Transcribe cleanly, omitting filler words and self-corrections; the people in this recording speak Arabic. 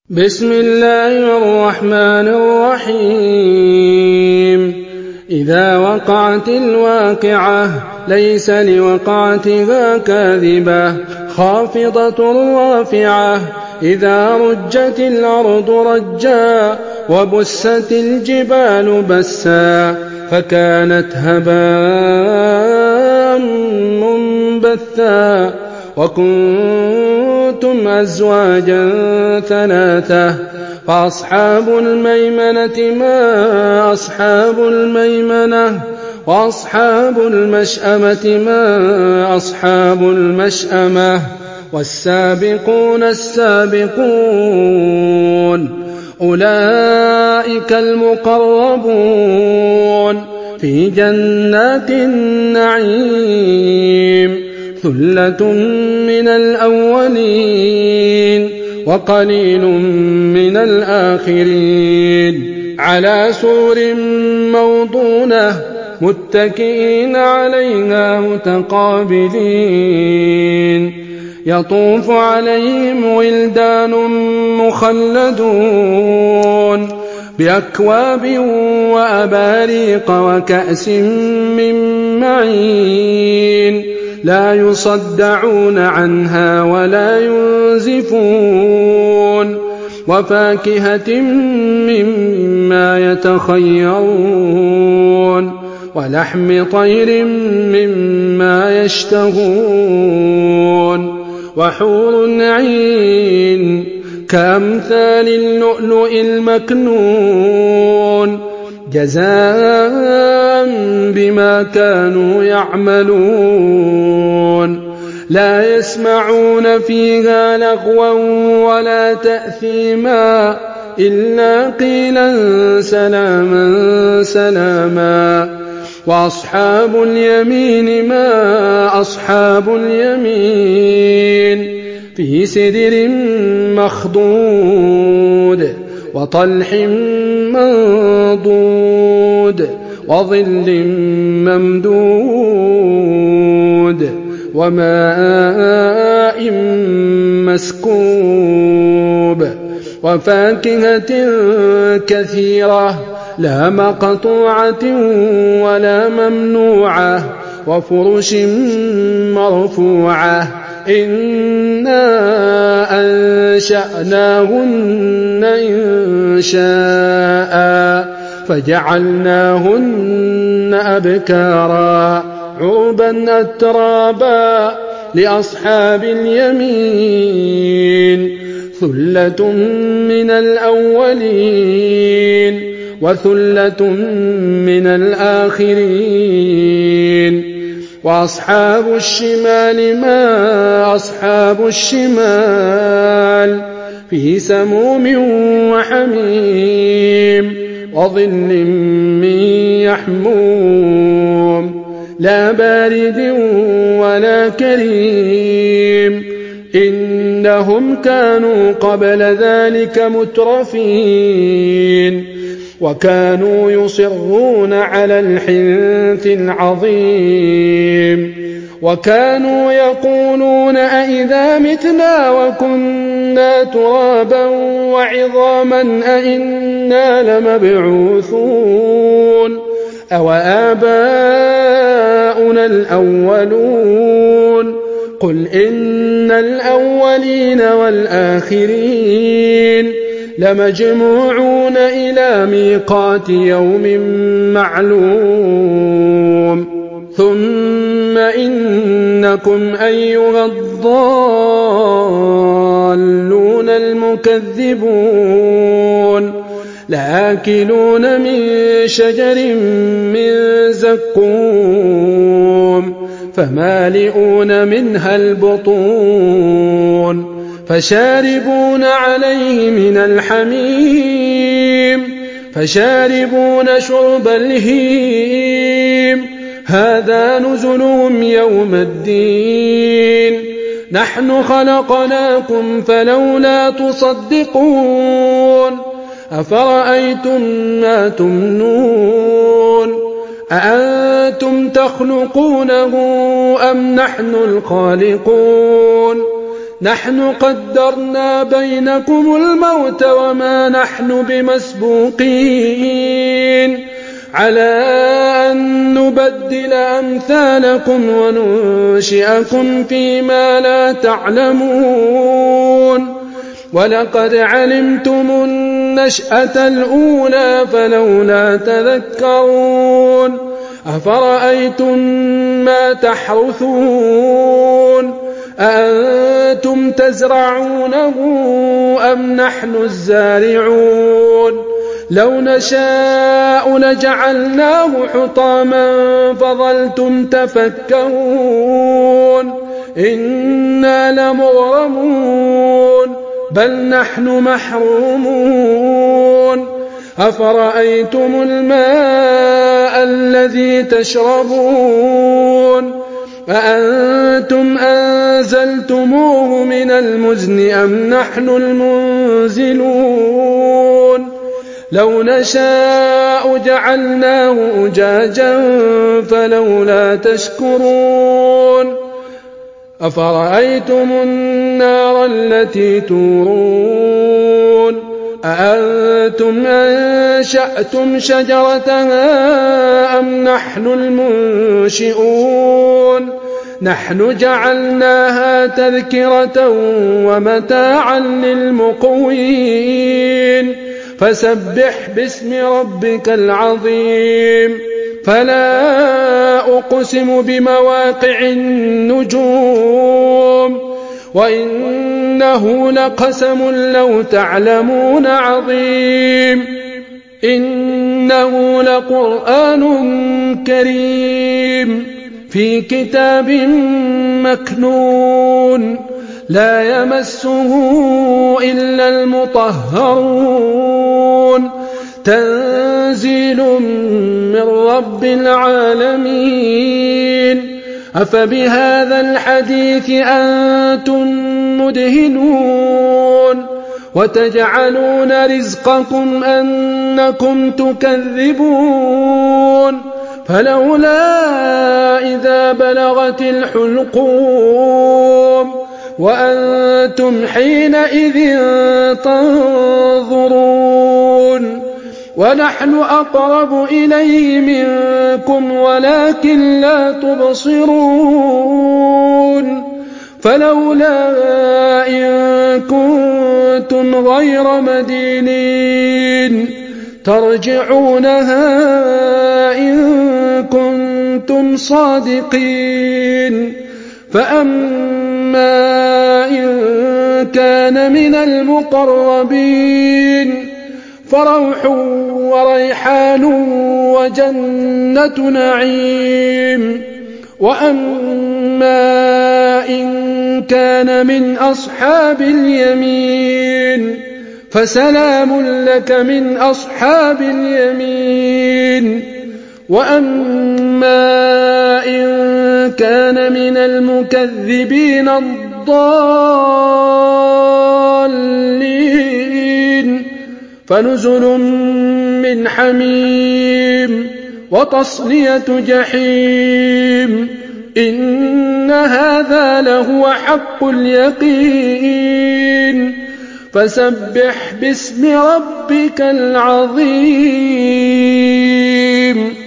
بسم الله الرحمن الرحيم إذا وقعت الواقعة ليس لوقعتها كاذبة خافضة رافعة إذا رجت الأرض رجا وبست الجبال بسا فكانت هباء منبثا وكنتم أزواجا ثلاثة فأصحاب الميمنة ما أصحاب الميمنة وأصحاب المشأمة ما أصحاب المشأمة والسابقون السابقون أولئك المقربون في جنات النعيم ثلة من الأولين وقليل من الآخرين على سرر موضونة متكئين عليها متقابلين يطوف عليهم ولدان مخلدون بأكواب وأباريق وكأس من معين لا يصدعون عنها ولا ينزفون وفاكهة مما يتخيرون ولحم طير مما يشتهون وحور عين كأمثال اللؤلؤ المكنون جزاء بما كانوا يعملون لا يسمعون فيها لغوا ولا تأثيما إلا قيلا سلاما سلاما وأصحاب اليمين ما أصحاب اليمين في سدر مخضود وطلح منضود وظل ممدود وماء مسكوب وفاكهة كثيرة لا مقطوعة ولا ممنوعة وفرش مرفوعة إنا أنشأناهن إنشاء فجعلناهن أبكارا عربا أترابا لأصحاب اليمين ثلة من الأولين وثلة من الآخرين وأصحاب الشمال ما أصحاب الشمال في سموم وحميم وظل من يحموم لا بارد ولا كريم إنهم كانوا قبل ذلك مترفين وكانوا يصرون على الحنث العظيم وكانوا يقولون أئذا متنا وكنا ترابا وعظاما أئنا لمبعوثون أو آباؤنا الأولون قل إن الأولين والآخرين لمجموعون إلى ميقات يوم معلوم ثم إنكم أيها الضالون المكذبون لآكلون من شجر من زقوم فمالئون منها البطون فشاربون عليه من الحميم فشاربون شرب الهيم هذا نزلهم يوم الدين نحن خلقناكم فلولا تصدقون أفرأيتم ما تمنون أأنتم تخلقونه أم نحن الخالقون نحن قدرنا بينكم الموت وما نحن بمسبوقين على أن نبدل أمثالكم وننشئكم فيما لا تعلمون ولقد علمتم النشأة الأولى فلولا تذكرون أفرأيتم ما تحرثون أأنتم تزرعونه أم نحن الزارعون لو نشاء لجعلناه حطاما فظلتم تفكهون إنا لمغرمون بل نحن محرومون أفرأيتم الماء الذي تشربون أأنتم أنزلتموه من المزن أم نحن المنزلون لو نشاء جعلناه أجاجا فلولا تشكرون أفرأيتم النار التي تورون أأنتم أنشأتم شجرتها أم نحن المنشئون نحن جعلناها تذكرة ومتاعا للمقوين فسبح باسم ربك العظيم فلا أقسم بمواقع النجوم وإنه لقسم لو تعلمون عظيم إنه لقرآن كريم في كتاب مكنون لا يمسه إلا المطهرون تنزيل من رب العالمين أفبهذا الحديث أنتم مدهنون وتجعلون رزقكم أنكم تكذبون فلولا إذا بلغت الحلقوم وأنتم حينئذ تنظرون ونحن أقرب إليه منكم ولكن لا تبصرون فلولا إن كنتم غير مدينين ترجعونها إن كنتم صادقين فأما إن كان من المقربين فروح وريحان وجنة نعيم وأما إن كان من أصحاب اليمين فسلام لك من أصحاب اليمين وأما إن كان من المكذبين الضالين فنزل من حميم وتصلية جحيم إن هذا لهو حق اليقين فسبح باسم ربك العظيم